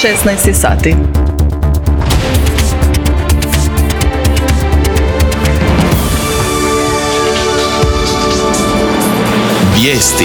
16 sati. Vijesti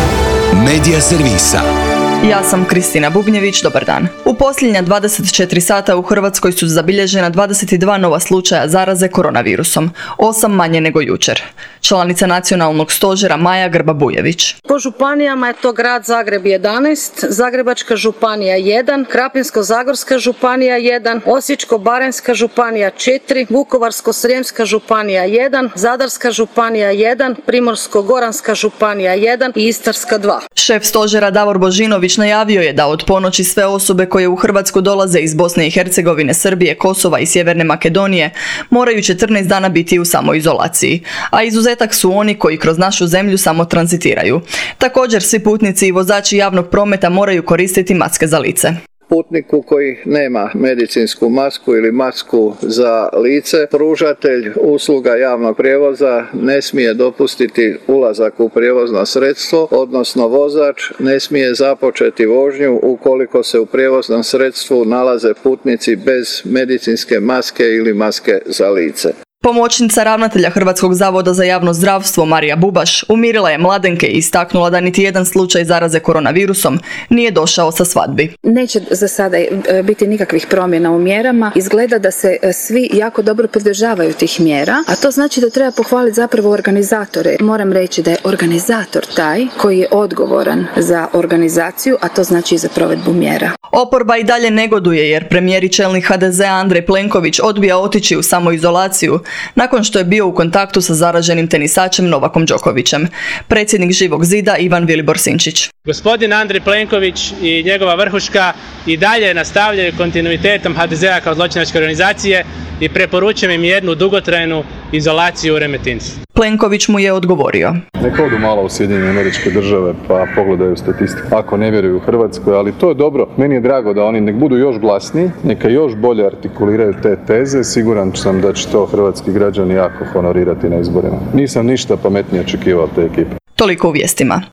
Medija servisa. Ja sam Kristina Bubnjević, dobar dan. U posljednja 24 sata u Hrvatskoj su zabilježena 22 nova slučaja zaraze koronavirusom, 8 manje nego jučer. Članica nacionalnog stožera Maja Grba-Bujević. Po županijama je to grad Zagreb 11, Zagrebačka županija 1, Krapinsko-zagorska županija 1, Osječko-baranjska županija 4, Vukovarsko-srijemska županija 1, Zadarska županija 1, Primorsko-goranska županija 1 i Istarska 2. Šef stožera Davor Božinović najavio je da od ponoći sve osobe koje u Hrvatsku dolaze iz Bosne i Hercegovine, Srbije, Kosova i Sjeverne Makedonije moraju 14 dana biti u samoizolaciji, a izuzetak su oni koji kroz našu zemlju samo tranzitiraju. Također svi putnici i vozači javnog prometa moraju koristiti maske za lice. Putniku koji nema medicinsku masku ili masku za lice, pružatelj usluga javnog prijevoza ne smije dopustiti ulazak u prijevozno sredstvo, odnosno vozač ne smije započeti vožnju ukoliko se u prijevoznom sredstvu nalaze putnici bez medicinske maske ili maske za lice. Pomoćnica ravnatelja Hrvatskog zavoda za javno zdravstvo Marija Bubaš umirila je mladenke i istaknula da niti jedan slučaj zaraze koronavirusom nije došao sa svadbi. Neće za sada biti nikakvih promjena u mjerama. Izgleda da se svi jako dobro pridržavaju tih mjera, a to znači da treba pohvaliti zapravo organizatore. Moram reći da je organizator taj koji je odgovoran za organizaciju, a to znači i za provedbu mjera. Oporba i dalje negoduje jer premijer i čelnik HDZ-a Andrej Plenković odbija otići u samoizolaciju nakon što je bio u kontaktu sa zaraženim tenisačem Novakom Đokovićem. Predsjednik Živog zida Ivan Vilibor Sinčić. Gospodin Andrej Plenković i njegova vrhuška i dalje nastavljaju kontinuitetom HDZ-a kao zločinačke organizacije i preporučujem im jednu dugotrajnu izolaciju u Remetincu. Plenković mu je odgovorio. Neka odu malo u Sjedinjene Američke Države pa pogledaju statistiku ako ne vjeruju Hrvatskoj, ali to je dobro. Meni je drago da oni nek budu još glasniji, neka još bolje artikuliraju te teze. Siguran sam da će to hrvatski građani jako honorirati na izborima. Nisam ništa pametnije očekivao te ekipe. Toliko u vijestima.